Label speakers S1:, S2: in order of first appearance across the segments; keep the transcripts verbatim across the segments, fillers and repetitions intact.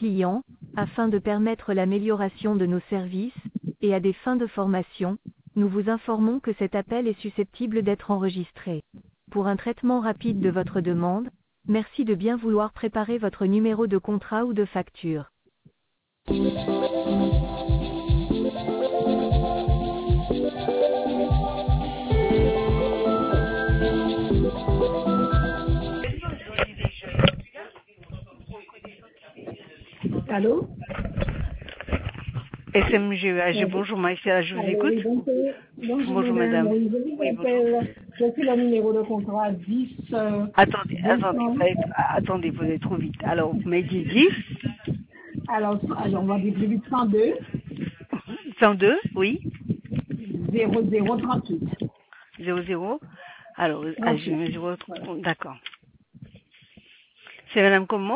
S1: clients, afin de permettre l'amélioration de nos services, et à des fins de formation, nous vous informons que cet appel est susceptible d'être enregistré. Pour un traitement rapide de votre demande, merci de bien vouloir préparer votre numéro de contrat ou de facture.
S2: Allô?
S3: S M G E A G, bonjour Maïsia, je vous
S2: Allô,
S3: écoute.
S2: oui, bonjour, bonjour,
S3: Bonjour madame.
S2: madame. Je vous
S3: Oui, bonjour.
S2: appelle, je suis le numéro de contrat dix. Euh,
S3: Attendez,
S2: deux
S3: attendez,
S2: cents.
S3: vous allez- attendez, vous allez trop vite. Alors, vous m'avez dit dix,
S2: Alors, alors, on va dire plus vite cent deux,
S3: cent deux, oui,
S2: zéro zéro trente-huit.
S3: zéro zéro. Alors, ah, j'ai
S2: trente-huit.
S3: mis zéro,
S2: Voilà.
S3: d'accord. C'est madame comment?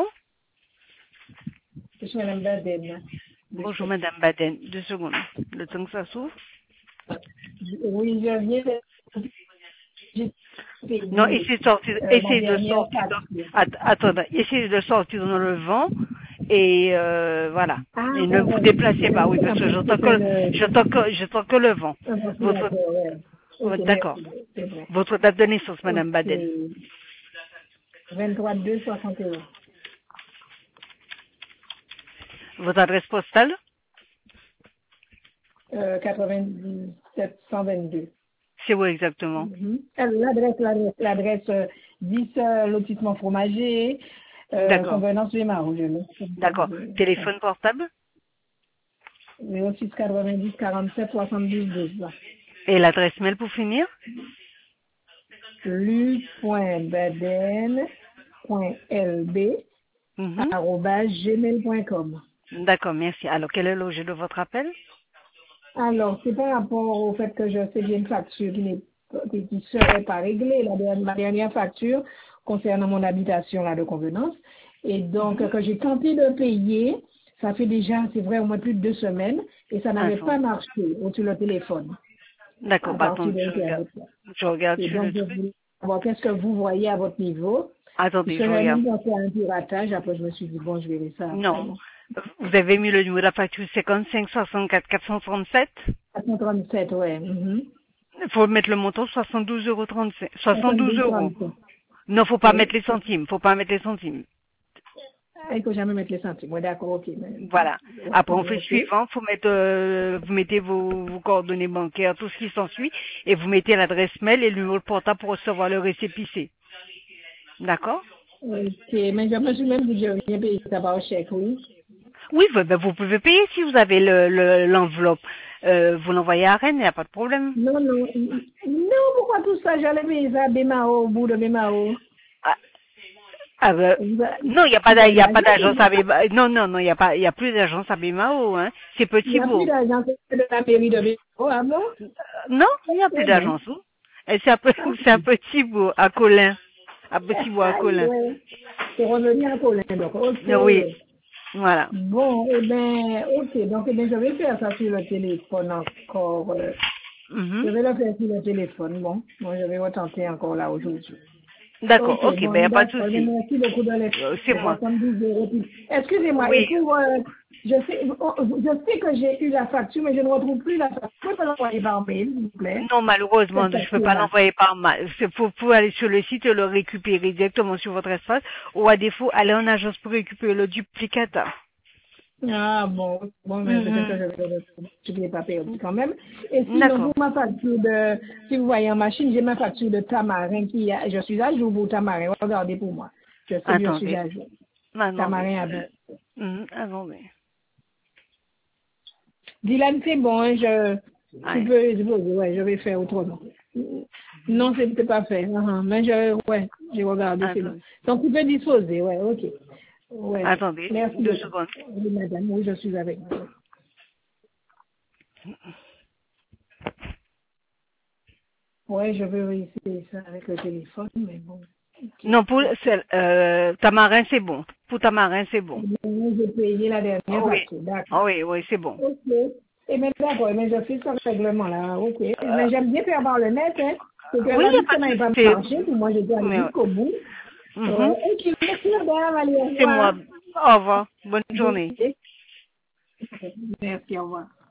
S2: Je suis madame Baden.
S3: Bonjour madame Baden, deux secondes. Le temps que ça s'ouvre.
S2: Oui, je viens de... j'ai payé,
S3: Non, essayez de sortir,
S2: euh, la
S3: essayez de
S2: dernière
S3: sortir,
S2: facture.
S3: dans, att- attendez, essayez de sortir dans le vent et euh, voilà.
S2: Ah,
S3: Et ne
S2: ouais,
S3: vous
S2: ouais.
S3: déplacez pas, oui,
S2: Merci,
S3: parce
S2: en
S3: que
S2: plus,
S3: j'entends
S2: c'est
S3: que,
S2: une...
S3: j'entends que, j'entends que le vent.
S2: un
S3: Votre,
S2: ventilateur, ouais. Ok,
S3: votre- d'accord.
S2: merci, c'est vrai.
S3: Votre date de naissance, madame
S2: Ok,
S3: Baden.
S2: vingt-trois deux soixante et un.
S3: Votre adresse postale?
S2: Euh, quatre-vingt-dix-sept cent vingt-deux.
S3: C'est où exactement?
S2: Mhm. Alors, L'adresse, l'adresse, l'adresse euh, dix euh, lotissement fromager, euh,
S3: D'accord.
S2: convenance des Marous, je l'ai.
S3: D'accord. Téléphone portable?
S2: zéro six quatre-vingt-dix quarante-sept soixante-douze douze. là.
S3: Et l'adresse mail pour finir?
S2: lu point baden point l b
S3: Mhm.
S2: arobase gmail point com.
S3: D'accord, merci. Alors, quel est l'objet de votre appel?
S2: Alors, c'est par rapport au fait que je sais que j'ai une facture qui n'est qui qui serait pas réglée, la dernière, ma dernière facture concernant mon habitation là de convenance. Et donc,
S3: Mhm.
S2: que j'ai tenté de payer, ça fait déjà, c'est vrai, au moins plus de deux semaines, et ça n'avait pas
S3: Attendez.
S2: marché sur le téléphone,
S3: D'accord,
S2: à
S3: bah
S2: partir
S3: attendez,
S2: de
S3: je regarde.
S2: Internet.
S3: Je regarde
S2: Et
S3: sur
S2: donc,
S3: le
S2: je
S3: truc.
S2: voulais savoir qu'est-ce que vous voyez à votre niveau,
S3: Attendez,
S2: puisque
S3: je
S2: j'avais
S3: regarde.
S2: même pensé à un piratage, après je me suis dit, bon, je verrai ça après.
S3: Non.
S2: Bon.
S3: Vous avez mis le numéro de la facture cinquante-cinq soixante-quatre quatre cent trente-sept.
S2: quatre cent trente-sept, ouais. Mhm.
S3: Il faut mettre le montant soixante-douze euros trente-cinq. soixante-douze
S2: soixante-douze
S3: euros.
S2: trente-sept.
S3: Non, faut pas mettre les
S2: Oui.
S3: centimes. Faut pas mettre les centimes.
S2: Ah, il faut jamais mettre les centimes. Ouais, d'accord, ok. Mais...
S3: Voilà. Après, on fait
S2: ok.
S3: suivant. Faut mettre, euh, vous mettez vos, vos coordonnées bancaires, tout ce qui s'ensuit, et vous mettez l'adresse mail et le numéro de portable pour recevoir le récépissé. D'accord?
S2: Ok, mais je me suis même dit que je viens payer ça par chèque, oui.
S3: Oui, ben, ben, vous pouvez payer si vous avez le, le- l'enveloppe. Euh, vous l'envoyez à Rennes, il n'y a pas de problème.
S2: Non, non. Non, pourquoi tout ça? J'allais payer ça à Bémao, au bout de Bémao.
S3: Ah, ah, ben,
S2: Vous a-
S3: non, il n'y a pas
S2: vous
S3: d'a-
S2: avez
S3: il y a pas
S2: l'argent,
S3: d'agence
S2: c'est
S3: à
S2: ça?
S3: Bémao. Non, non, non, il n'y a pas, il y a plus d'agence à Bémao, hein. C'est
S2: Il n'y
S3: Petit
S2: a plus
S3: Bourg.
S2: d'argent de la mairie de Bémao, ah bon?
S3: Euh, Non, il n'y a plus
S2: Eh ben.
S3: d'agence. Où? Et c'est un, peu-
S2: Ah,
S3: c'est un Petit Bourg, à Colin. À Petit Bourg, à
S2: aïe,
S3: Colin.
S2: ouais. C'est revenu à Colin, donc, ok.
S3: Euh, Oui, voilà.
S2: Bon, eh ben, ok, donc, eh ben, je vais faire ça sur le téléphone encore. euh, Je
S3: Mhm.
S2: vais le faire sur le téléphone, bon. Moi, je vais retenter encore là aujourd'hui.
S3: D'accord,
S2: Ok,
S3: ok, ben il n'y
S2: bon,
S3: a pas de
S2: d'accord. Eh bien,
S3: souci.
S2: merci beaucoup de les
S3: Euh, C'est moi.
S2: soixante-douze euros. Puis, excusez-moi, et
S3: Oui.
S2: pour, euh, je sais, oh, je sais que j'ai eu la facture, mais je ne retrouve plus la facture. Vous pouvez me l'envoyer par mail, s'il vous plaît?
S3: Non, malheureusement,
S2: Cette
S3: je ne peux pas
S2: facture-là.
S3: l'envoyer par mail. C'est pour, pour aller sur le site et le récupérer directement sur votre espace, ou à défaut, aller en agence pour récupérer le duplicata.
S2: Ah, bon, bon, mais peut-être que
S3: Mhm.
S2: je vais le retrouver. Je ne l'ai pas perdu quand même. Et sinon,
S3: D'accord.
S2: pour ma facture de, si vous voyez en machine, j'ai ma facture de Tamarin qui a, je suis à jour pour Tamarin. Regardez pour moi. Je sais que je suis
S3: Attendez.
S2: à jour.
S3: Attendez.
S2: Tamarin à
S3: Euh,
S2: jour.
S3: mhm, attendez.
S2: Dylan, c'est bon, hein, je, tu
S3: Ouais.
S2: peux, je, peux- ouais, je vais faire autrement. Non, c'est c'est pas fait. Uh-huh. Mais je, ouais, j'ai regardé, c'est bon.
S3: Attendez.
S2: Donc, tu peux disposer, ouais, ok. Ouais.
S3: Attendez.
S2: Merci
S3: Deux
S2: beaucoup.
S3: secondes.
S2: Oui, madame, oui, je suis avec vous. Ouais, je veux essayer ça avec le téléphone, mais bon. Ok.
S3: Non, pour c'est, euh, Tamarin, c'est bon. Pour Tamarin, c'est bon.
S2: Moi, j'ai payé la dernière
S3: Oh oui.
S2: facture, d'accord.
S3: Oh oui, oui, c'est bon.
S2: Ok. Et bien, d'accord, mais je fais ce règlement-là, ok.
S3: Euh,
S2: Mais j'aime bien faire par le net, hein. C'est que
S3: oui, il
S2: là,
S3: n'y a
S2: vu que
S3: pas
S2: ça
S3: de
S2: n'avait pas
S3: souci.
S2: marché, puis moi, j'étais allée
S3: Mais,
S2: jusqu'au bout.
S3: mhm.
S2: Ouais. Ok, merci, madame, allez, au
S3: C'est moi.
S2: revoir.
S3: Au revoir. Bonne journée.
S2: Merci, au revoir.